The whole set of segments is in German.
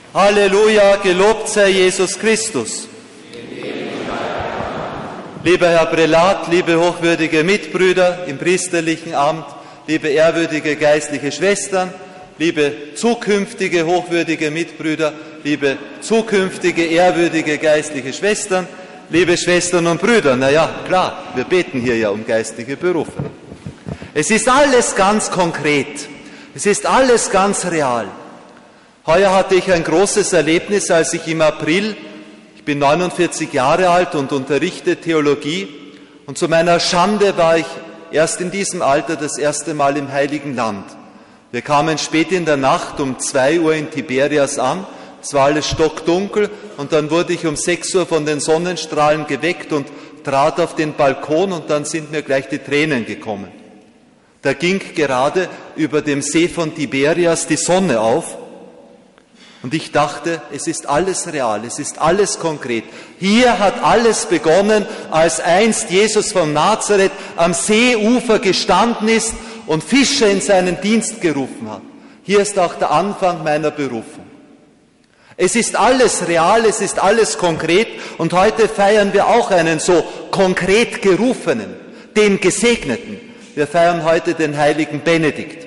Halleluja, gelobt sei Jesus Christus. Lieber Herr Prälat, liebe hochwürdige Mitbrüder im priesterlichen Amt, liebe ehrwürdige geistliche Schwestern, liebe zukünftige hochwürdige Mitbrüder, liebe zukünftige ehrwürdige geistliche Schwestern, liebe Schwestern und Brüder. Na ja, klar, wir beten hier ja um geistliche Berufe. Es ist alles ganz konkret. Es ist alles ganz real. Heuer hatte ich ein großes Erlebnis, als ich im April, ich bin 49 Jahre alt und unterrichte Theologie, und zu meiner Schande war ich erst in diesem Alter das erste Mal im Heiligen Land. Wir kamen spät in der Nacht um 2 Uhr in Tiberias an, es war alles stockdunkel und dann wurde ich um 6 Uhr von den Sonnenstrahlen geweckt und trat auf den Balkon und dann sind mir gleich die Tränen gekommen. Da ging gerade über dem See von Tiberias die Sonne auf und ich dachte, es ist alles real, es ist alles konkret. Hier hat alles begonnen, als einst Jesus von Nazareth am Seeufer gestanden ist und Fischer in seinen Dienst gerufen hat. Hier ist auch der Anfang meiner Berufung. Es ist alles real, es ist alles konkret und heute feiern wir auch einen so konkret Gerufenen, den Gesegneten. Wir feiern heute den heiligen Benedikt.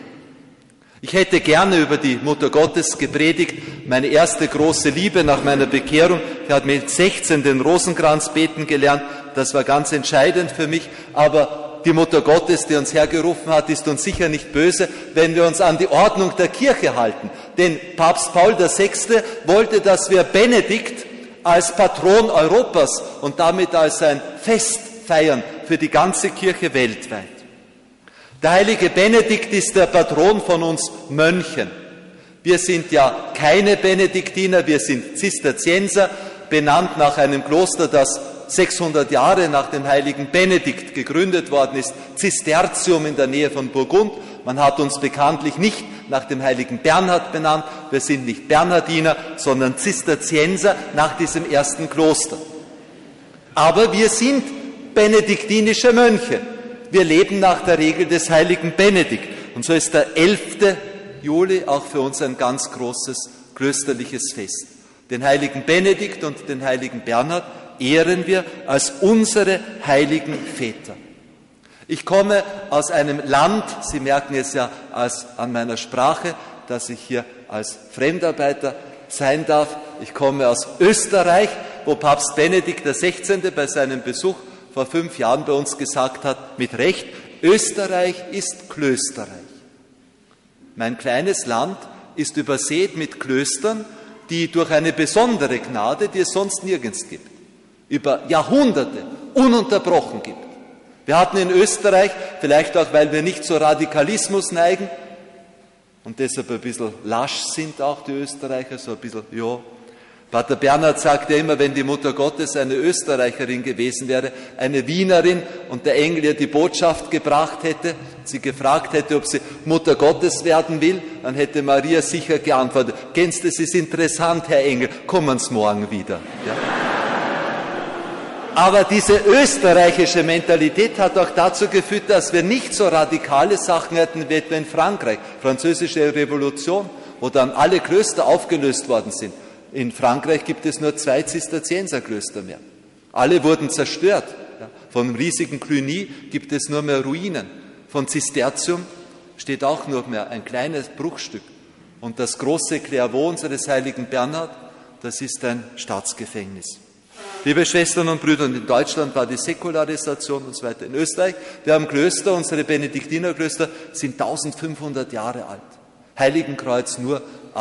Ich hätte gerne über die Mutter Gottes gepredigt, meine erste große Liebe nach meiner Bekehrung. Ich habe mit 16 den Rosenkranz beten gelernt, das war ganz entscheidend für mich, aber die Mutter Gottes, die uns hergerufen hat, ist uns sicher nicht böse, wenn wir uns an die Ordnung der Kirche halten. Denn Papst Paul VI. Wollte, dass wir Benedikt als Patron Europas und damit als ein Fest feiern für die ganze Kirche weltweit. Der heilige Benedikt ist der Patron von uns Mönchen. Wir sind ja keine Benediktiner, wir sind Zisterzienser, benannt nach einem Kloster, das 600 Jahre nach dem heiligen Benedikt gegründet worden ist, Zisterzium in der Nähe von Burgund. Man hat uns bekanntlich nicht nach dem heiligen Bernhard benannt, wir sind nicht Bernhardiner, sondern Zisterzienser nach diesem ersten Kloster. Aber wir sind benediktinische Mönche. Wir leben nach der Regel des heiligen Benedikt. Und so ist der 11. Juli auch für uns ein ganz großes klösterliches Fest. Den heiligen Benedikt und den heiligen Bernhard ehren wir als unsere heiligen Väter. Ich komme aus einem Land, Sie merken es ja an meiner Sprache, dass ich hier als Fremdarbeiter sein darf. Ich komme aus Österreich, wo Papst Benedikt XVI. Bei seinem Besuch vor 5 Jahren bei uns gesagt hat, mit Recht, Österreich ist Klösterreich. Mein kleines Land ist übersät mit Klöstern, die durch eine besondere Gnade, die es sonst nirgends gibt, über Jahrhunderte ununterbrochen gibt. Wir hatten in Österreich, vielleicht auch, weil wir nicht zu Radikalismus neigen und deshalb ein bisschen lasch sind auch die Österreicher, so ein bisschen, ja. Pater Bernhard sagt ja immer, wenn die Mutter Gottes eine Österreicherin gewesen wäre, eine Wienerin und der Engel ihr die Botschaft gebracht hätte, sie gefragt hätte, ob sie Mutter Gottes werden will, dann hätte Maria sicher geantwortet, kennst du, es ist interessant, Herr Engel, kommen Sie morgen wieder. Ja. Aber diese österreichische Mentalität hat auch dazu geführt, dass wir nicht so radikale Sachen hatten wie etwa in Frankreich, französische Revolution, wo dann alle Klöster aufgelöst worden sind. In Frankreich gibt es nur 2 Zisterzienserklöster mehr. Alle wurden zerstört. Vom riesigen Cluny gibt es nur mehr Ruinen. Von Zisterzium steht auch nur mehr ein kleines Bruchstück. Und das große Clairvaux unseres heiligen Bernhard, das ist ein Staatsgefängnis. Liebe Schwestern und Brüder, und in Deutschland war die Säkularisation und so weiter. In Österreich, wir haben Klöster, unsere Benediktinerklöster sind 1500 Jahre alt. Heiligenkreuz nur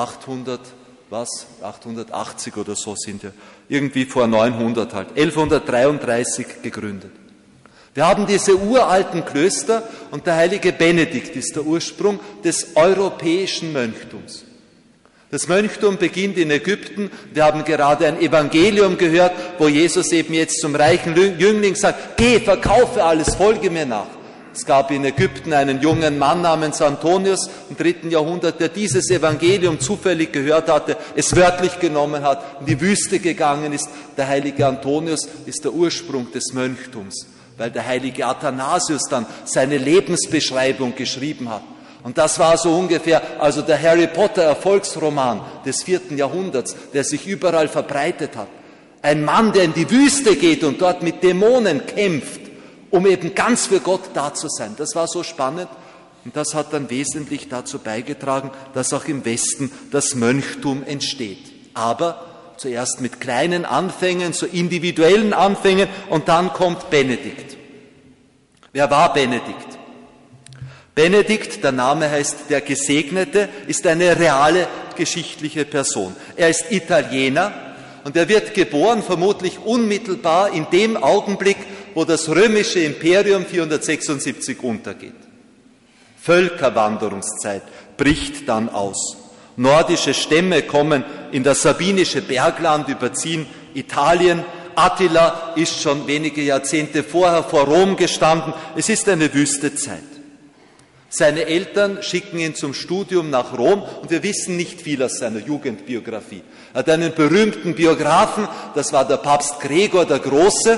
880 oder so sind wir, irgendwie vor 900 halt, 1133 gegründet. Wir haben diese uralten Klöster und der heilige Benedikt ist der Ursprung des europäischen Mönchtums. Das Mönchtum beginnt in Ägypten. Wir haben gerade ein Evangelium gehört, wo Jesus eben jetzt zum reichen Jüngling sagt, geh, verkaufe alles, folge mir nach. Es gab in Ägypten einen jungen Mann namens Antonius im 3. Jahrhundert, der dieses Evangelium zufällig gehört hatte, es wörtlich genommen hat, in die Wüste gegangen ist. Der heilige Antonius ist der Ursprung des Mönchtums, weil der heilige Athanasius dann seine Lebensbeschreibung geschrieben hat. Und das war so ungefähr, also der Harry Potter Erfolgsroman des 4. Jahrhunderts, der sich überall verbreitet hat. Ein Mann, der in die Wüste geht und dort mit Dämonen kämpft, um eben ganz für Gott da zu sein. Das war so spannend und das hat dann wesentlich dazu beigetragen, dass auch im Westen das Mönchtum entsteht. Aber zuerst mit kleinen Anfängen, so individuellen Anfängen und dann kommt Benedikt. Wer war Benedikt? Benedikt, der Name heißt der Gesegnete, ist eine reale geschichtliche Person. Er ist Italiener und er wird geboren, vermutlich unmittelbar in dem Augenblick, wo das römische Imperium 476 untergeht. Völkerwanderungszeit bricht dann aus. Nordische Stämme kommen in das sabinische Bergland, überziehen Italien. Attila ist schon wenige Jahrzehnte vorher vor Rom gestanden. Es ist eine Wüstezeit. Seine Eltern schicken ihn zum Studium nach Rom und wir wissen nicht viel aus seiner Jugendbiografie. Er hat einen berühmten Biografen, das war der Papst Gregor der Große,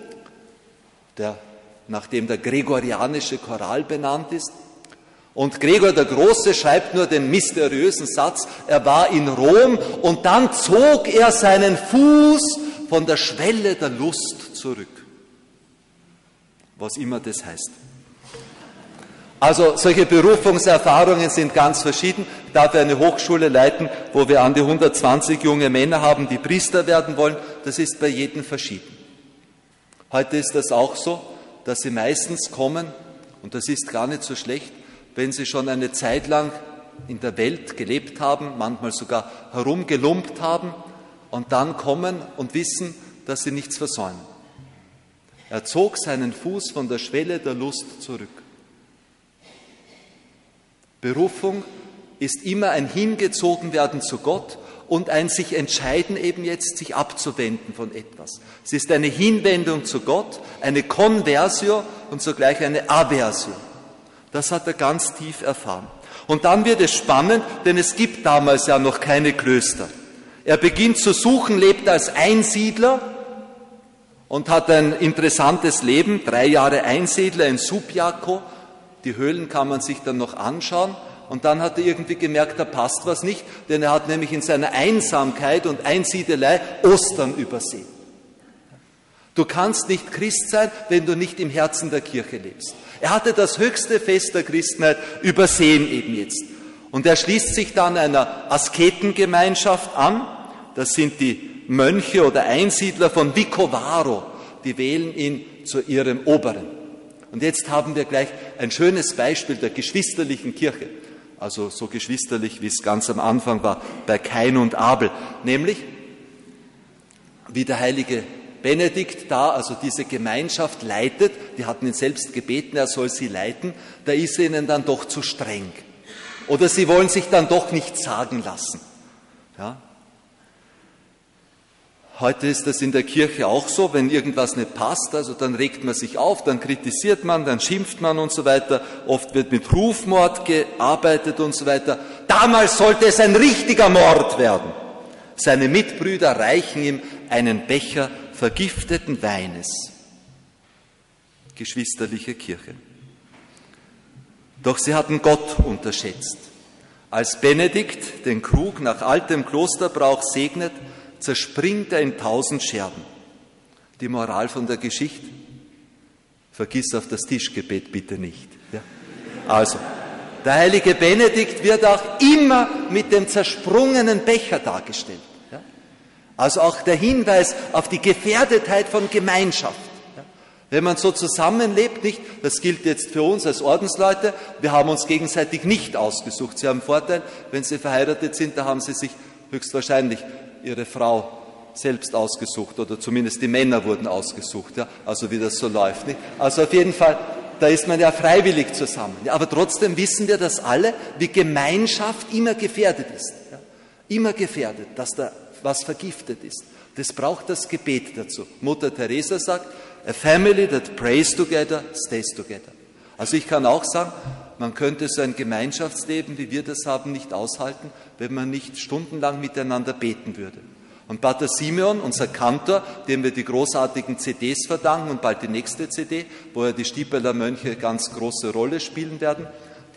nach dem der gregorianische Choral benannt ist. Und Gregor der Große schreibt nur den mysteriösen Satz, er war in Rom und dann zog er seinen Fuß von der Schwelle der Lust zurück. Was immer das heißt. Also solche Berufungserfahrungen sind ganz verschieden. Ich darf eine Hochschule leiten, wo wir an die 120 junge Männer haben, die Priester werden wollen. Das ist bei jedem verschieden. Heute ist das auch so, dass sie meistens kommen, und das ist gar nicht so schlecht, wenn sie schon eine Zeit lang in der Welt gelebt haben, manchmal sogar herumgelumpt haben und dann kommen und wissen, dass sie nichts versäumen. Er zog seinen Fuß von der Schwelle der Lust zurück. Berufung ist immer ein Hingezogenwerden zu Gott und ein sich entscheiden, eben jetzt sich abzuwenden von etwas. Es ist eine Hinwendung zu Gott, eine Conversio und zugleich eine Aversio. Das hat er ganz tief erfahren. Und dann wird es spannend, denn es gibt damals ja noch keine Klöster. Er beginnt zu suchen, lebt als Einsiedler und hat ein interessantes Leben, 3 Jahre Einsiedler in Subiaco. Die Höhlen kann man sich dann noch anschauen. Und dann hat er irgendwie gemerkt, da passt was nicht, denn er hat nämlich in seiner Einsamkeit und Einsiedelei Ostern übersehen. Du kannst nicht Christ sein, wenn du nicht im Herzen der Kirche lebst. Er hatte das höchste Fest der Christenheit übersehen eben jetzt. Und er schließt sich dann einer Asketengemeinschaft an. Das sind die Mönche oder Einsiedler von Vicovaro. Die wählen ihn zu ihrem Oberen. Und jetzt haben wir gleich ein schönes Beispiel der geschwisterlichen Kirche. Also so geschwisterlich, wie es ganz am Anfang war, bei Kain und Abel. Nämlich, wie der heilige Benedikt da, also diese Gemeinschaft leitet, die hatten ihn selbst gebeten, er soll sie leiten, da ist er ihnen dann doch zu streng. Oder sie wollen sich dann doch nichts sagen lassen. Ja? Heute ist das in der Kirche auch so, wenn irgendwas nicht passt, also dann regt man sich auf, dann kritisiert man, dann schimpft man und so weiter. Oft wird mit Rufmord gearbeitet und so weiter. Damals sollte es ein richtiger Mord werden. Seine Mitbrüder reichen ihm einen Becher vergifteten Weines. Geschwisterliche Kirche. Doch sie hatten Gott unterschätzt. Als Benedikt den Krug nach altem Klosterbrauch segnet, zerspringt er in 1000 Scherben. Die Moral von der Geschichte? Vergiss auf das Tischgebet bitte nicht. Ja? Also, der heilige Benedikt wird auch immer mit dem zersprungenen Becher dargestellt. Ja? Also auch der Hinweis auf die Gefährdetheit von Gemeinschaft. Ja? Wenn man so zusammenlebt, nicht, das gilt jetzt für uns als Ordensleute, wir haben uns gegenseitig nicht ausgesucht. Sie haben Vorteil, wenn Sie verheiratet sind, da haben Sie sich höchstwahrscheinlich Ihre Frau selbst ausgesucht oder zumindest die Männer wurden ausgesucht, ja? Also wie das so läuft. Nicht? Also auf jeden Fall, da ist man ja freiwillig zusammen. Ja? Aber trotzdem wissen wir das alle, wie Gemeinschaft immer gefährdet ist. Ja? Immer gefährdet, dass da was vergiftet ist. Das braucht das Gebet dazu. Mutter Teresa sagt, a family that prays together stays together. Also ich kann auch sagen, man könnte so ein Gemeinschaftsleben, wie wir das haben, nicht aushalten, wenn man nicht stundenlang miteinander beten würde. Und Pater Simeon, unser Kantor, dem wir die großartigen CDs verdanken und bald die nächste CD, wo ja die Stiepeler Mönche ganz große Rolle spielen werden,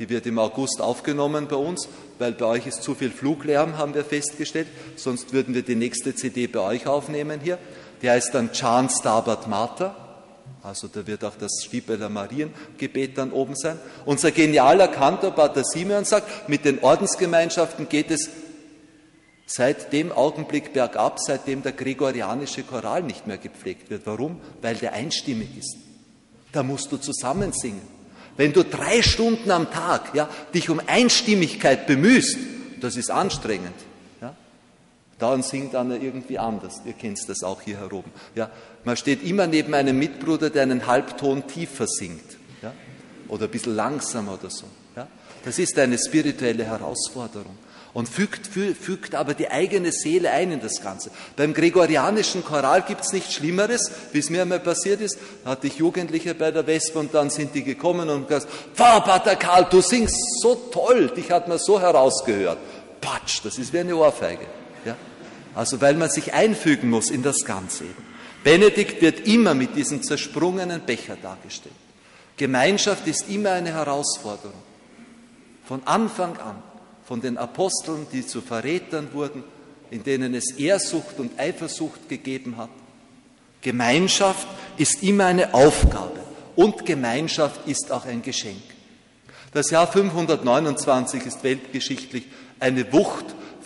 Die wird im August aufgenommen bei uns, weil bei euch ist zu viel Fluglärm, haben wir festgestellt. Sonst würden wir die nächste CD bei euch aufnehmen hier. Die heißt dann Chan Stabat Mater. Also da wird auch das Stibeler Mariengebet dann oben sein. Unser genialer Kantor Pater Simeon sagt, mit den Ordensgemeinschaften geht es seit dem Augenblick bergab, seitdem der gregorianische Choral nicht mehr gepflegt wird. Warum? Weil der einstimmig ist. Da musst du zusammen singen. Wenn du 3 Stunden am Tag dich um Einstimmigkeit bemühst, das ist anstrengend. Ja? Dann singt einer irgendwie anders. Ihr kennt das auch hier herum. Ja? Man steht immer neben einem Mitbruder, der einen Halbton tiefer singt. Ja? Oder ein bisschen langsamer oder so. Ja? Das ist eine spirituelle Herausforderung. Und fügt aber die eigene Seele ein in das Ganze. Beim gregorianischen Choral gibt es nichts Schlimmeres, wie es mir einmal passiert ist. Da hatte ich Jugendliche bei der Wespe und dann sind die gekommen und gesagt, Pfarrer Pater Karl, du singst so toll, dich hat man so herausgehört. Patsch, das ist wie eine Ohrfeige. Ja? Also weil man sich einfügen muss in das Ganze. Benedikt wird immer mit diesem zersprungenen Becher dargestellt. Gemeinschaft ist immer eine Herausforderung. Von Anfang an. Von den Aposteln, die zu Verrätern wurden, in denen es Ehrsucht und Eifersucht gegeben hat. Gemeinschaft ist immer eine Aufgabe und Gemeinschaft ist auch ein Geschenk. Das Jahr 529 ist weltgeschichtlich eine Wucht.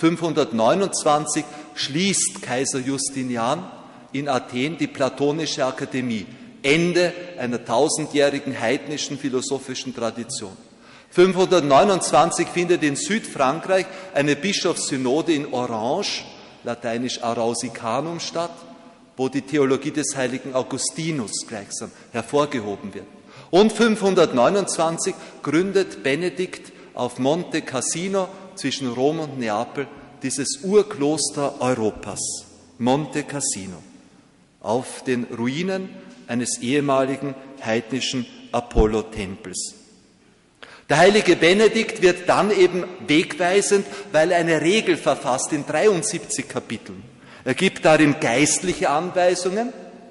529 schließt Kaiser Justinian in Athen die Platonische Akademie, Ende einer 1000-jährigen heidnischen philosophischen Tradition. 529 findet in Südfrankreich eine Bischofssynode in Orange, lateinisch Arausicanum, statt, wo die Theologie des heiligen Augustinus gleichsam hervorgehoben wird. Und 529 gründet Benedikt auf Monte Cassino zwischen Rom und Neapel dieses Urkloster Europas, Monte Cassino, auf den Ruinen eines ehemaligen heidnischen Apollo-Tempels. Der heilige Benedikt wird dann eben wegweisend, weil er eine Regel verfasst in 73 Kapiteln. Er gibt darin geistliche Anweisungen,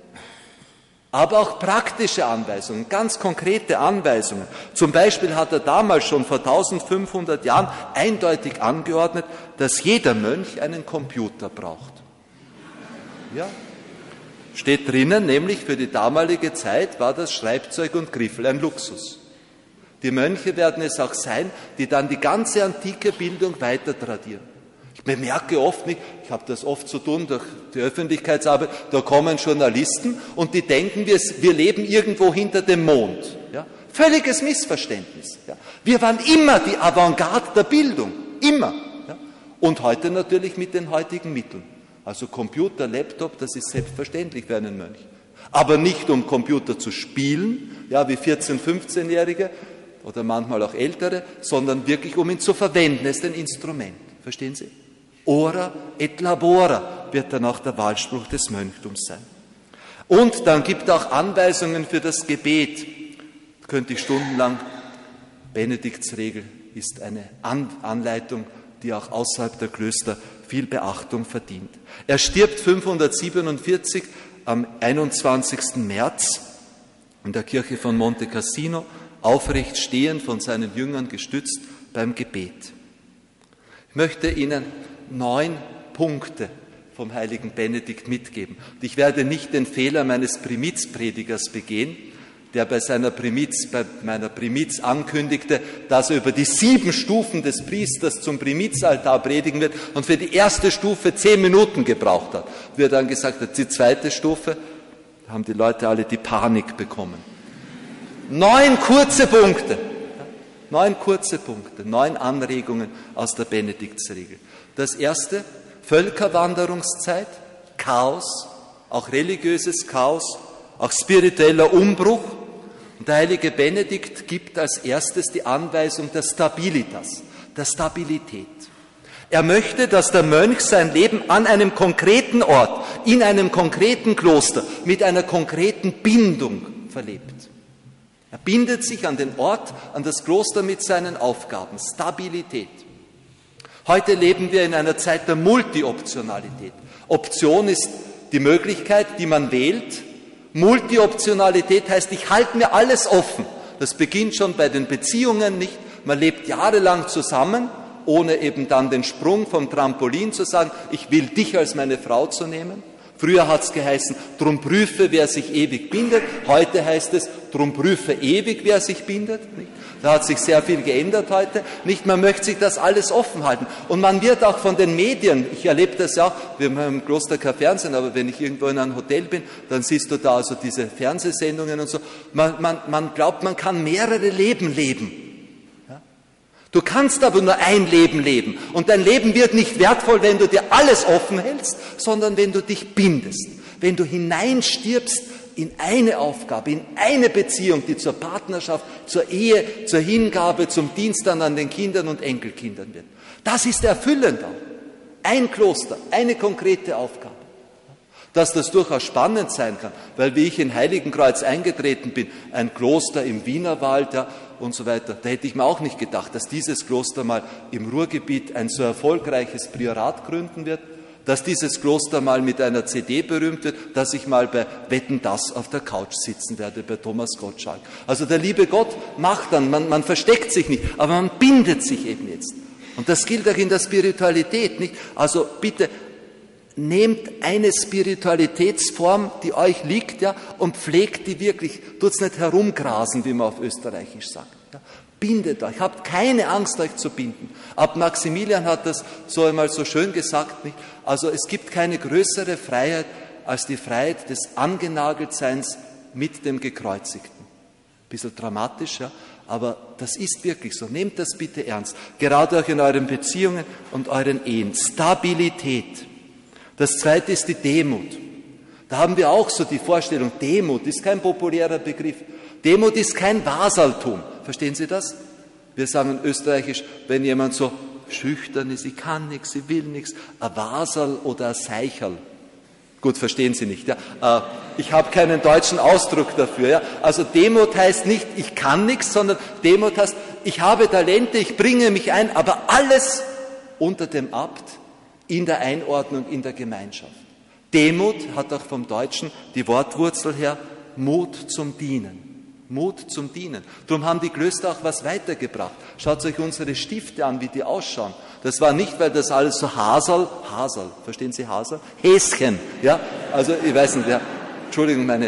aber auch praktische Anweisungen, ganz konkrete Anweisungen. Zum Beispiel hat er damals schon vor 1500 Jahren eindeutig angeordnet, dass jeder Mönch einen Computer braucht. Ja, steht drinnen, nämlich für die damalige Zeit war das Schreibzeug und Griffel ein Luxus. Die Mönche werden es auch sein, die dann die ganze antike Bildung weiter tradieren. Ich bemerke oft nicht, ich habe das oft zu tun durch die Öffentlichkeitsarbeit, da kommen Journalisten und die denken, wir leben irgendwo hinter dem Mond. Ja? Völliges Missverständnis. Ja? Wir waren immer die Avantgarde der Bildung, immer. Ja? Und heute natürlich mit den heutigen Mitteln. Also Computer, Laptop, das ist selbstverständlich für einen Mönch. Aber nicht um Computer zu spielen, ja, wie 14-, 15-Jährige, oder manchmal auch Ältere, sondern wirklich, um ihn zu verwenden. Es ist ein Instrument. Verstehen Sie? Ora et labora wird dann auch der Wahlspruch des Mönchtums sein. Und dann gibt er auch Anweisungen für das Gebet. Könnte ich stundenlang. Benediktsregel ist eine Anleitung, die auch außerhalb der Klöster viel Beachtung verdient. Er stirbt 547 am 21. März in der Kirche von Monte Cassino, aufrecht stehend, von seinen Jüngern gestützt beim Gebet. Ich möchte Ihnen 9 Punkte vom heiligen Benedikt mitgeben. Und ich werde nicht den Fehler meines Primizpredigers begehen, der bei meiner Primiz ankündigte, dass er über die 7 Stufen des Priesters zum Primizaltar predigen wird und für die erste Stufe 10 Minuten gebraucht hat. Wie er dann gesagt hat, die zweite Stufe, haben die Leute alle die Panik bekommen. 9 kurze Punkte, 9 Anregungen aus der Benediktsregel. Das erste, Völkerwanderungszeit, Chaos, auch religiöses Chaos, auch spiritueller Umbruch. Und der heilige Benedikt gibt als erstes die Anweisung der Stabilitas, der Stabilität. Er möchte, dass der Mönch sein Leben an einem konkreten Ort, in einem konkreten Kloster, mit einer konkreten Bindung verlebt. Er bindet sich an den Ort, an das Kloster mit seinen Aufgaben. Stabilität. Heute leben wir in einer Zeit der Multioptionalität. Option ist die Möglichkeit, die man wählt. Multioptionalität heißt, ich halte mir alles offen. Das beginnt schon bei den Beziehungen nicht, Man lebt jahrelang zusammen, ohne eben dann den Sprung vom Trampolin zu sagen, ich will dich als meine Frau zu nehmen. Früher hat es geheißen, drum prüfe, wer sich ewig bindet. Heute heißt es, drum prüfe ewig, wer sich bindet. Nicht? Da hat sich sehr viel geändert heute. Nicht, man möchte sich das alles offen halten. Und man wird auch von den Medien, ich erlebe das ja auch, wir haben im Kloster kein Fernsehen, aber wenn ich irgendwo in einem Hotel bin, dann siehst du da also diese Fernsehsendungen und so. Man glaubt, man kann mehrere Leben leben. Du kannst aber nur ein Leben leben. Und dein Leben wird nicht wertvoll, wenn du dir alles offen hältst, sondern wenn du dich bindest. Wenn du hineinstirbst in eine Aufgabe, in eine Beziehung, die zur Partnerschaft, zur Ehe, zur Hingabe, zum Dienst dann an den Kindern und Enkelkindern wird. Das ist erfüllend auch. Ein Kloster, eine konkrete Aufgabe. Dass das durchaus spannend sein kann, weil wie ich in Heiligenkreuz eingetreten bin, ein Kloster im Wienerwald, ja, und so weiter, da hätte ich mir auch nicht gedacht, dass dieses Kloster mal im Ruhrgebiet ein so erfolgreiches Priorat gründen wird, dass dieses Kloster mal mit einer CD berühmt wird, dass ich mal bei Wetten, dass auf der Couch sitzen werde, bei Thomas Gottschalk. Also der liebe Gott macht dann, man versteckt sich nicht, aber man bindet sich eben jetzt. Und das gilt auch in der Spiritualität, nicht? Also bitte, nehmt eine Spiritualitätsform, die euch liegt, ja, und pflegt die wirklich. Tut's nicht herumgrasen, wie man auf Österreichisch sagt. Ja. Bindet euch, habt keine Angst, euch zu binden. Abt Maximilian hat das so einmal so schön gesagt, nicht? Also es gibt keine größere Freiheit als die Freiheit des Angenageltseins mit dem Gekreuzigten. Bisschen dramatisch, ja, aber das ist wirklich so. Nehmt das bitte ernst. Gerade auch in euren Beziehungen und euren Ehen. Stabilität. Das zweite ist die Demut. Da haben wir auch so die Vorstellung, Demut ist kein populärer Begriff. Demut ist kein Wasaltum. Verstehen Sie das? Wir sagen österreichisch, wenn jemand so schüchtern ist, ich kann nichts, ich will nichts, ein Wasal oder ein Seicherl. Gut, verstehen Sie nicht. Ja? Ich habe keinen deutschen Ausdruck dafür. Ja? Also Demut heißt nicht, ich kann nichts, sondern Demut heißt, ich habe Talente, ich bringe mich ein, aber alles unter dem Abt, in der Einordnung, in der Gemeinschaft. Demut hat auch vom Deutschen die Wortwurzel her Mut zum Dienen. Mut zum Dienen. Darum haben die Klöster auch was weitergebracht. Schaut euch unsere Stifte an, wie die ausschauen. Das war nicht, weil das alles so Hasel, verstehen Sie Hasel? Häschen, ja? Also ich weiß nicht, ja. Entschuldigung, meine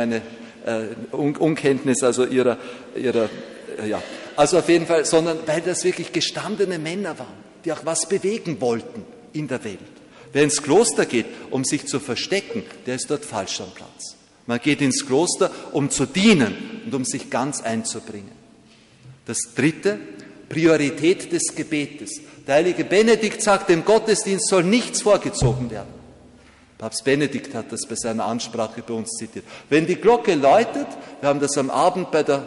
Unkenntnis also ihrer, ja. Also auf jeden Fall, sondern weil das wirklich gestandene Männer waren, die auch was bewegen wollten in der Welt. Wer ins Kloster geht, um sich zu verstecken, der ist dort falsch am Platz. Man geht ins Kloster, um zu dienen und um sich ganz einzubringen. Das dritte, Priorität des Gebetes. Der heilige Benedikt sagt, dem Gottesdienst soll nichts vorgezogen werden. Papst Benedikt hat das bei seiner Ansprache bei uns zitiert. Wenn die Glocke läutet, wir haben das am Abend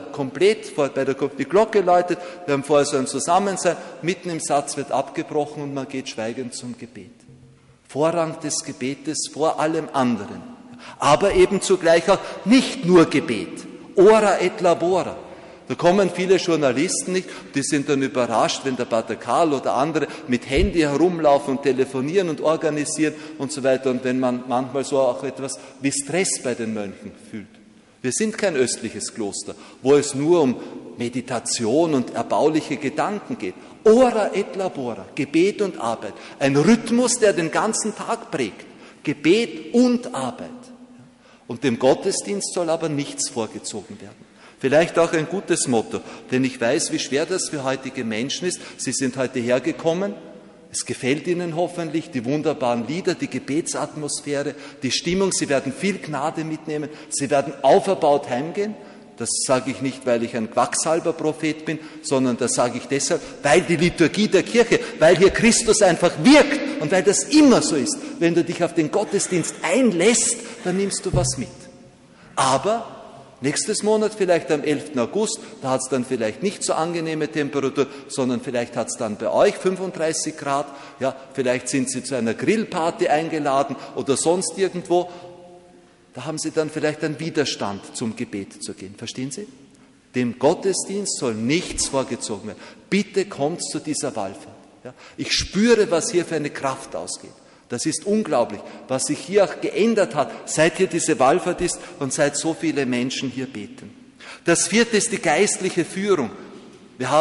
die Glocke läutet, wir haben vorher so ein Zusammensein, mitten im Satz wird abgebrochen und man geht schweigend zum Gebet. Vorrang des Gebetes vor allem anderen. Aber eben zugleich auch nicht nur Gebet. Ora et labora. Da kommen viele Journalisten nicht, die sind dann überrascht, wenn der Pater Karl oder andere mit Handy herumlaufen und telefonieren und organisieren und so weiter. Und wenn man manchmal so auch etwas wie Stress bei den Mönchen fühlt. Wir sind kein östliches Kloster, wo es nur um Meditation und erbauliche Gedanken geht. Ora et labora, Gebet und Arbeit. Ein Rhythmus, der den ganzen Tag prägt. Gebet und Arbeit. Und dem Gottesdienst soll aber nichts vorgezogen werden. Vielleicht auch ein gutes Motto, denn ich weiß, wie schwer das für heutige Menschen ist. Sie sind heute hergekommen, es gefällt ihnen hoffentlich, die wunderbaren Lieder, die Gebetsatmosphäre, die Stimmung, sie werden viel Gnade mitnehmen, sie werden auferbaut heimgehen. Das sage ich nicht, weil ich ein Quacksalber-Prophet bin, sondern das sage ich deshalb, weil die Liturgie der Kirche, weil hier Christus einfach wirkt und weil das immer so ist. Wenn du dich auf den Gottesdienst einlässt, dann nimmst du was mit. Aber nächstes Monat, vielleicht am 11. August, da hat es dann vielleicht nicht so angenehme Temperatur, sondern vielleicht hat es dann bei euch 35 Grad, ja, vielleicht sind Sie zu einer Grillparty eingeladen oder sonst irgendwo. Da haben Sie dann vielleicht einen Widerstand, zum Gebet zu gehen. Verstehen Sie? Dem Gottesdienst soll nichts vorgezogen werden. Bitte kommt zu dieser Wallfahrt. Ja, ich spüre, was hier für eine Kraft ausgeht. Das ist unglaublich, was sich hier auch geändert hat, seit hier diese Wallfahrt ist und seit so viele Menschen hier beten. Das vierte ist die geistliche Führung. Wir haben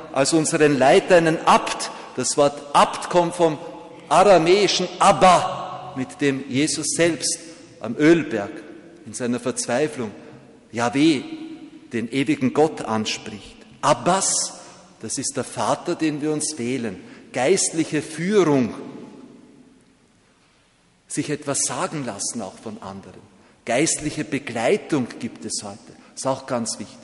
als unseren Leiter einen Abt. Das Wort Abt kommt vom aramäischen Abba, mit dem Jesus selbst am Ölberg in seiner Verzweiflung Jahweh, den ewigen Gott, anspricht. Abbas, das ist der Vater, den wir uns wählen. Geistliche Führung, sich etwas sagen lassen auch von anderen. Geistliche Begleitung gibt es heute. Das ist auch ganz wichtig.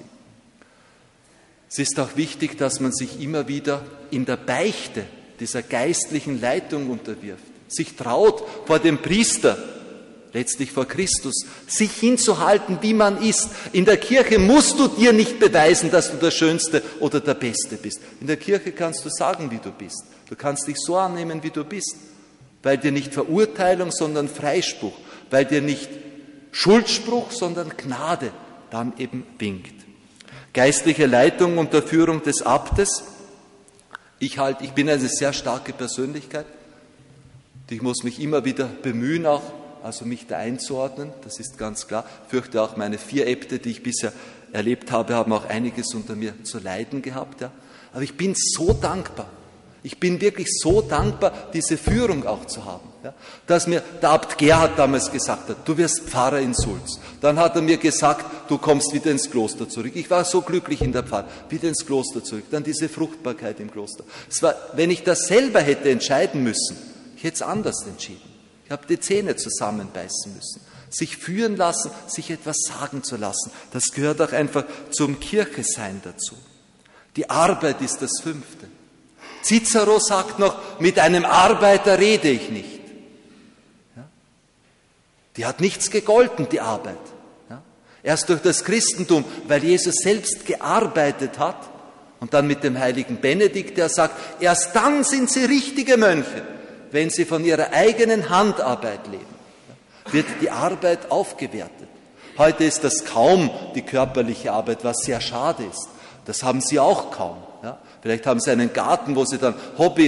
Es ist auch wichtig, dass man sich immer wieder in der Beichte dieser geistlichen Leitung unterwirft, sich traut, vor dem Priester, letztlich vor Christus, sich hinzuhalten, wie man ist. In der Kirche musst du dir nicht beweisen, dass du der Schönste oder der Beste bist. In der Kirche kannst du sagen, wie du bist. Du kannst dich so annehmen, wie du bist, weil dir nicht Verurteilung, sondern Freispruch, weil dir nicht Schuldspruch, sondern Gnade dann eben winkt. Geistliche Leitung unter Führung des Abtes. Ich bin eine sehr starke Persönlichkeit. Ich muss mich immer wieder bemühen, auch also mich da einzuordnen, das ist ganz klar. Ich fürchte auch, meine 4 Äbte, die ich bisher erlebt habe, haben auch einiges unter mir zu leiden gehabt. Ja. Aber ich bin so dankbar. Ich bin wirklich so dankbar, diese Führung auch zu haben. Ja. Dass mir der Abt Gerhard damals gesagt hat, du wirst Pfarrer in Sulz. Dann hat er mir gesagt, du kommst wieder ins Kloster zurück. Ich war so glücklich in der Pfarre, wieder ins Kloster zurück. Dann diese Fruchtbarkeit im Kloster. Es war, wenn ich das selber hätte entscheiden müssen, ich hätte es anders entschieden. Ich habe die Zähne zusammenbeißen müssen. Sich führen lassen, sich etwas sagen zu lassen, das gehört auch einfach zum Kirchesein dazu. Die Arbeit ist das 5. Cicero sagt noch, mit einem Arbeiter rede ich nicht. Ja? Die hat nichts gegolten, die Arbeit. Ja? Erst durch das Christentum, weil Jesus selbst gearbeitet hat und dann mit dem heiligen Benedikt, der sagt, erst dann sind sie richtige Mönche, wenn sie von ihrer eigenen Handarbeit leben, wird die Arbeit aufgewertet. Heute ist das kaum die körperliche Arbeit, was sehr schade ist. Das haben sie auch kaum. Ja? Vielleicht haben sie einen Garten, wo sie dann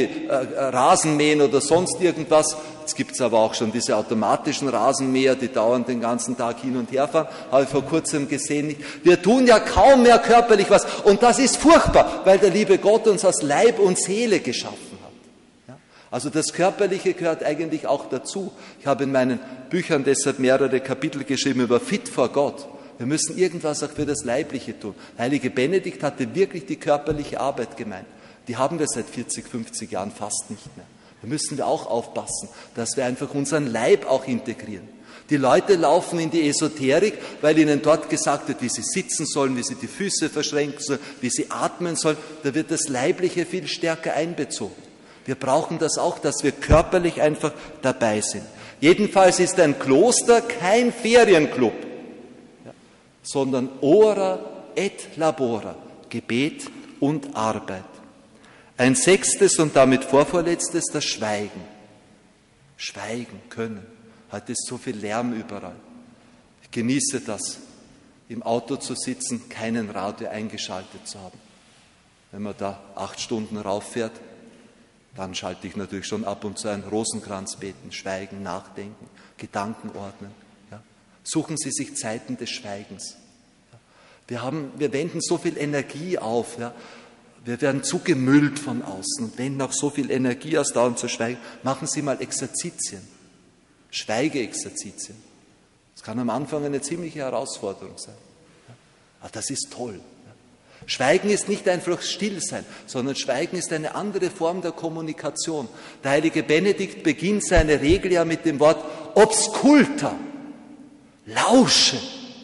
Rasen mähen oder sonst irgendwas. Jetzt gibt es aber auch schon diese automatischen Rasenmäher, die dauernd den ganzen Tag hin und her fahren. Habe ich vor kurzem gesehen. Wir tun ja kaum mehr körperlich was. Und das ist furchtbar, weil der liebe Gott uns aus Leib und Seele geschaffen hat. Also das Körperliche gehört eigentlich auch dazu. Ich habe in meinen Büchern deshalb mehrere Kapitel geschrieben über Fit for Gott. Wir müssen irgendwas auch für das Leibliche tun. Heilige Benedikt hatte wirklich die körperliche Arbeit gemeint. Die haben wir seit 40, 50 Jahren fast nicht mehr. Da müssen wir auch aufpassen, dass wir einfach unseren Leib auch integrieren. Die Leute laufen in die Esoterik, weil ihnen dort gesagt wird, wie sie sitzen sollen, wie sie die Füße verschränken sollen, wie sie atmen sollen. Da wird das Leibliche viel stärker einbezogen. Wir brauchen das auch, dass wir körperlich einfach dabei sind. Jedenfalls ist ein Kloster kein Ferienclub, sondern ora et labora, Gebet und Arbeit. Ein 6. und damit vorvorletztes, das Schweigen. Schweigen können. Heute ist so viel Lärm überall. Ich genieße das, im Auto zu sitzen, keinen Radio eingeschaltet zu haben. Wenn man da 8 Stunden rauffährt, dann schalte ich natürlich schon ab und zu ein Rosenkranz beten, schweigen, nachdenken, Gedanken ordnen. Ja. Suchen Sie sich Zeiten des Schweigens. Ja. Wir wenden so viel Energie auf. Ja. Wir werden zugemüllt von außen und wenden auch so viel Energie aus, dauernd zu schweigen. Machen Sie mal Exerzitien, Schweigeexerzitien. Das kann am Anfang eine ziemliche Herausforderung sein. Ja. Aber das ist toll. Schweigen ist nicht einfach Stillsein, sondern Schweigen ist eine andere Form der Kommunikation. Der heilige Benedikt beginnt seine Regel ja mit dem Wort obsculta. Lausche.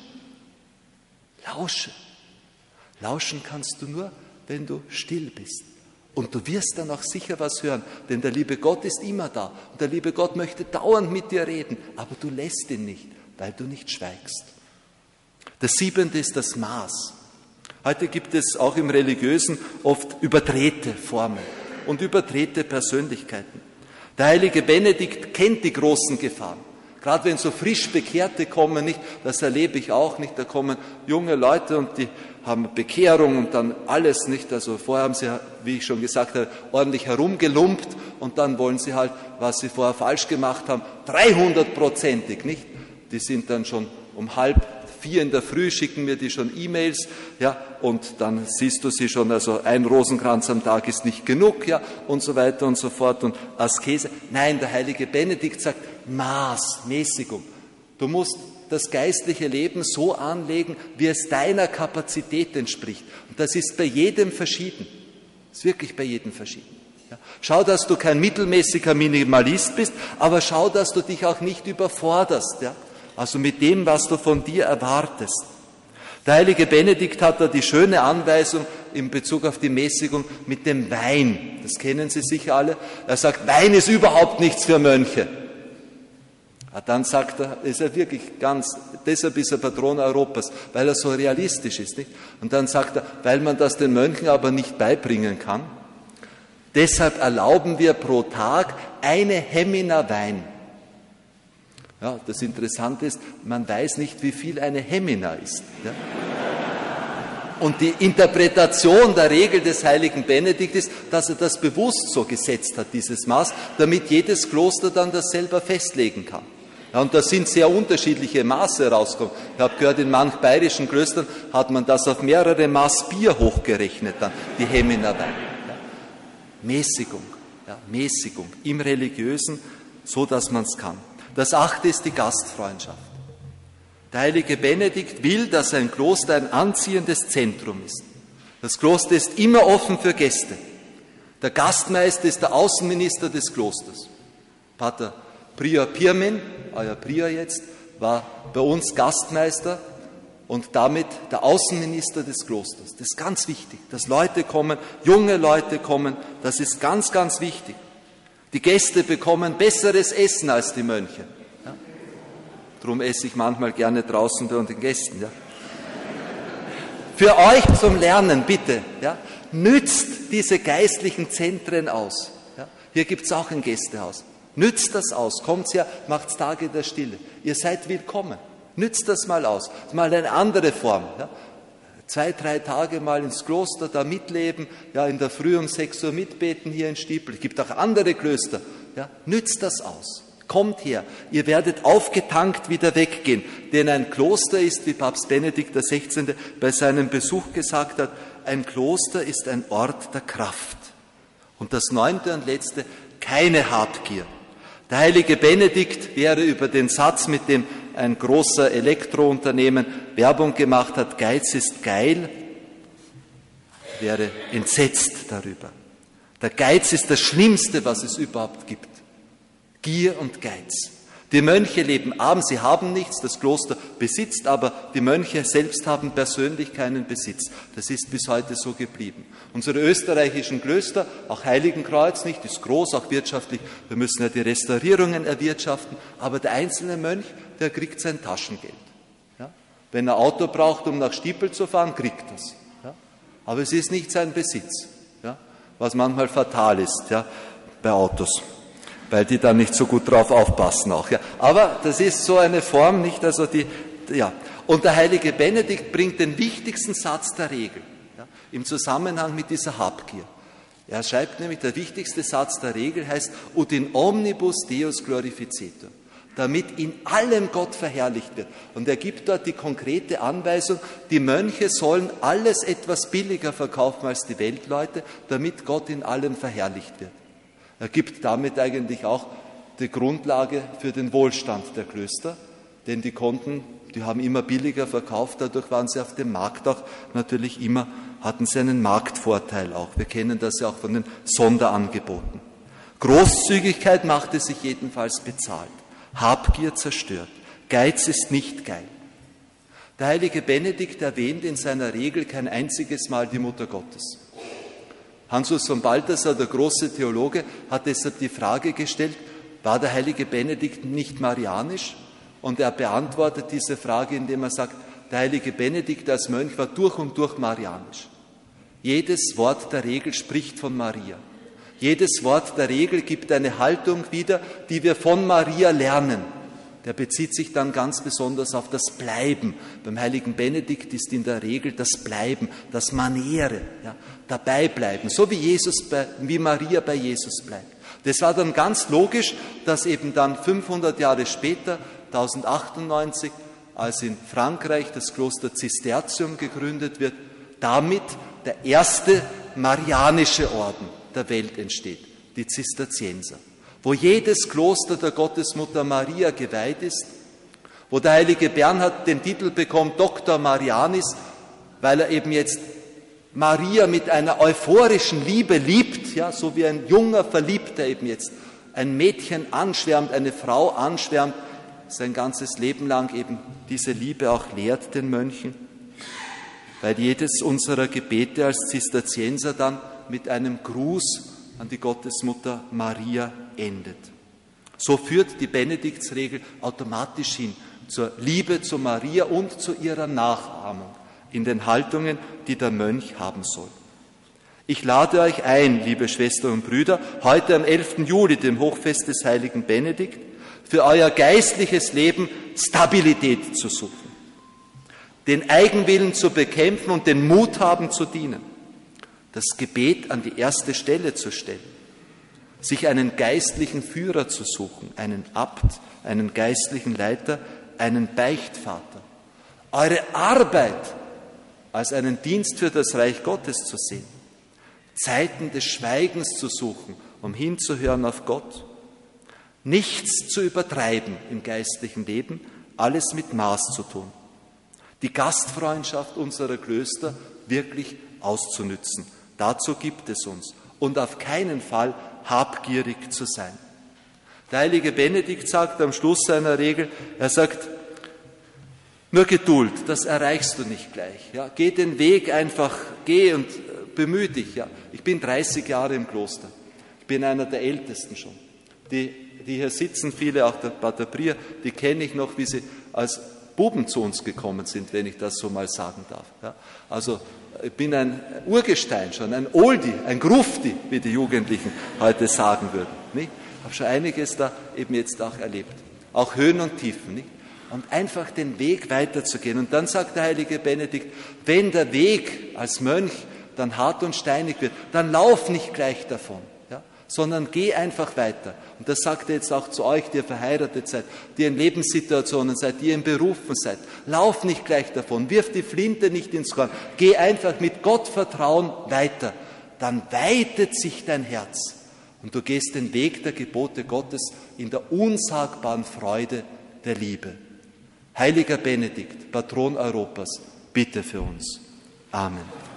Lausche. Lauschen kannst du nur, wenn du still bist. Und du wirst dann auch sicher was hören, denn der liebe Gott ist immer da. Und der liebe Gott möchte dauernd mit dir reden, aber du lässt ihn nicht, weil du nicht schweigst. Das 7. ist das Maß. Heute gibt es auch im Religiösen oft überdrehte Formen und überdrehte Persönlichkeiten. Der heilige Benedikt kennt die großen Gefahren. Gerade wenn so frisch Bekehrte kommen, nicht, das erlebe ich auch nicht, da kommen junge Leute und die haben Bekehrung und dann alles nicht. Also vorher haben sie, wie ich schon gesagt habe, ordentlich herumgelumpt und dann wollen sie halt, was sie vorher falsch gemacht haben, 300%ig, nicht? Die sind dann schon um 3:30 4 in der Früh schicken mir die schon E-Mails, ja, und dann siehst du sie schon, also ein Rosenkranz am Tag ist nicht genug, ja, und so weiter und so fort und Askese. Nein, der heilige Benedikt sagt Maß, Mäßigung. Du musst das geistliche Leben so anlegen, wie es deiner Kapazität entspricht. Und das ist bei jedem verschieden. Das ist wirklich bei jedem verschieden. Ja. Schau, dass du kein mittelmäßiger Minimalist bist, aber schau, dass du dich auch nicht überforderst. Ja. Also mit dem, was du von dir erwartest. Der heilige Benedikt hat da die schöne Anweisung in Bezug auf die Mäßigung mit dem Wein. Das kennen Sie sicher alle. Er sagt, Wein ist überhaupt nichts für Mönche. Ja, dann sagt er, ist er wirklich deshalb ist er Patron Europas, weil er so realistisch ist. Nicht? Und dann sagt er, weil man das den Mönchen aber nicht beibringen kann, deshalb erlauben wir pro Tag eine Hemmina Wein. Ja, das Interessante ist, man weiß nicht, wie viel eine Hemmina ist. Ja? Und die Interpretation der Regel des heiligen Benedikt ist, dass er das bewusst so gesetzt hat, dieses Maß, damit jedes Kloster dann das selber festlegen kann. Ja, und da sind sehr unterschiedliche Maße rausgekommen. Ich habe gehört, in manch bayerischen Klöstern hat man das auf mehrere Maß Bier hochgerechnet, dann die Hemmina Wein. Ja. Mäßigung, ja, Mäßigung im Religiösen, so dass man es kann. Das 8. ist die Gastfreundschaft. Der heilige Benedikt will, dass ein Kloster ein anziehendes Zentrum ist. Das Kloster ist immer offen für Gäste. Der Gastmeister ist der Außenminister des Klosters. Pater Prior Pirmin, euer Prior jetzt, war bei uns Gastmeister und damit der Außenminister des Klosters. Das ist ganz wichtig, dass Leute kommen, junge Leute kommen, das ist ganz, ganz wichtig. Die Gäste bekommen besseres Essen als die Mönche. Ja? Darum esse ich manchmal gerne draußen bei den Gästen. Ja? Für euch zum Lernen, bitte, ja? Nützt diese geistlichen Zentren aus. Ja? Hier gibt es auch ein Gästehaus. Nützt das aus, kommt her, macht Tage der Stille. Ihr seid willkommen. Nützt das mal aus. Das ist mal eine andere Form. Ja? 2, 3 Tage mal ins Kloster da mitleben, ja, in der Früh um 6 Uhr mitbeten hier in Stiepel. Es gibt auch andere Klöster. Ja? Nützt das aus. Kommt her. Ihr werdet aufgetankt wieder weggehen. Denn ein Kloster ist, wie Papst Benedikt XVI. Bei seinem Besuch gesagt hat, ein Kloster ist ein Ort der Kraft. Und das 9. und letzte, keine Habgier. Der heilige Benedikt wäre über den Satz, mit dem ein großer Elektrounternehmen Werbung gemacht hat, Geiz ist geil, wäre entsetzt darüber. Der Geiz ist das Schlimmste, was es überhaupt gibt. Gier und Geiz. Die Mönche leben arm, sie haben nichts, das Kloster besitzt, aber die Mönche selbst haben persönlich keinen Besitz. Das ist bis heute so geblieben. Unsere österreichischen Klöster, auch Heiligenkreuz nicht, ist groß, auch wirtschaftlich, wir müssen ja die Restaurierungen erwirtschaften, aber der einzelne Mönch, der kriegt sein Taschengeld. Ja? Wenn er Auto braucht, um nach Stiepel zu fahren, kriegt er es. Ja? Aber es ist nicht sein Besitz, ja? Was manchmal fatal ist, ja? Bei Autos. Weil die dann nicht so gut drauf aufpassen auch. Ja. Aber das ist so eine Form, nicht? Also ja. Und der heilige Benedikt bringt den wichtigsten Satz der Regel, ja, im Zusammenhang mit dieser Habgier. Er schreibt nämlich, der wichtigste Satz der Regel heißt, ut in omnibus Deus glorificetur, damit in allem Gott verherrlicht wird. Und er gibt dort die konkrete Anweisung, die Mönche sollen alles etwas billiger verkaufen als die Weltleute, damit Gott in allem verherrlicht wird. Er gibt damit eigentlich auch die Grundlage für den Wohlstand der Klöster, denn die haben immer billiger verkauft, dadurch waren sie auf dem Markt auch natürlich immer, hatten sie einen Marktvorteil auch. Wir kennen das ja auch von den Sonderangeboten. Großzügigkeit machte sich jedenfalls bezahlt. Habgier zerstört. Geiz ist nicht geil. Der heilige Benedikt erwähnt in seiner Regel kein einziges Mal die Mutter Gottes. Hans-Urs von Balthasar, der große Theologe, hat deshalb die Frage gestellt, war der heilige Benedikt nicht marianisch? Und er beantwortet diese Frage, indem er sagt, der heilige Benedikt als Mönch war durch und durch marianisch. Jedes Wort der Regel spricht von Maria. Jedes Wort der Regel gibt eine Haltung wieder, die wir von Maria lernen. Der bezieht sich dann ganz besonders auf das Bleiben. Beim heiligen Benedikt ist in der Regel das Bleiben, das Manere, ja, dabei bleiben, so wie Maria bei Jesus bleibt. Das war dann ganz logisch, dass eben dann 500 Jahre später, 1098, als in Frankreich das Kloster Zisterzium gegründet wird, damit der erste marianische Orden der Welt entsteht, die Zisterzienser, wo jedes Kloster der Gottesmutter Maria geweiht ist, wo der heilige Bernhard den Titel bekommt Doctor Marianis, weil er eben jetzt Maria mit einer euphorischen Liebe liebt, ja, so wie ein junger Verliebter eben jetzt ein Mädchen anschwärmt, eine Frau anschwärmt, sein ganzes Leben lang eben diese Liebe auch lehrt den Mönchen, weil jedes unserer Gebete als Zisterzienser dann mit einem Gruß an die Gottesmutter Maria endet. So führt die Benediktsregel automatisch hin zur Liebe zu Maria und zu ihrer Nachahmung in den Haltungen, die der Mönch haben soll. Ich lade euch ein, liebe Schwestern und Brüder, heute am 11. Juli, dem Hochfest des heiligen Benedikt, für euer geistliches Leben Stabilität zu suchen, den Eigenwillen zu bekämpfen und den Mut haben zu dienen, das Gebet an die erste Stelle zu stellen, sich einen geistlichen Führer zu suchen, einen Abt, einen geistlichen Leiter, einen Beichtvater, eure Arbeit als einen Dienst für das Reich Gottes zu sehen, Zeiten des Schweigens zu suchen, um hinzuhören auf Gott, nichts zu übertreiben im geistlichen Leben, alles mit Maß zu tun, die Gastfreundschaft unserer Klöster wirklich auszunützen. Dazu gibt es uns und auf keinen Fall habgierig zu sein. Der heilige Benedikt sagt am Schluss seiner Regel, er sagt, nur Geduld, das erreichst du nicht gleich. Ja, geh den Weg einfach, geh und bemühe dich. Ja. Ich bin 30 Jahre im Kloster. Ich bin einer der Ältesten schon. Die hier sitzen, viele auch der Pater Prier, die kenne ich noch, wie sie als Buben zu uns gekommen sind, wenn ich das so mal sagen darf. Ja. Also ich bin ein Urgestein schon, ein Oldie, ein Grufti, wie die Jugendlichen heute sagen würden. Ich habe schon einiges da eben jetzt auch erlebt. Auch Höhen und Tiefen. Nicht? Und einfach den Weg weiterzugehen. Und dann sagt der heilige Benedikt, wenn der Weg als Mönch dann hart und steinig wird, dann lauf nicht gleich davon, ja, sondern geh einfach weiter. Und das sagt er jetzt auch zu euch, die ihr verheiratet seid, die ihr in Lebenssituationen seid, die ihr in Berufen seid. Lauf nicht gleich davon, wirf die Flinte nicht ins Korn, geh einfach mit Gottvertrauen weiter. Dann weitet sich dein Herz und du gehst den Weg der Gebote Gottes in der unsagbaren Freude der Liebe. Heiliger Benedikt, Patron Europas, bitte für uns. Amen.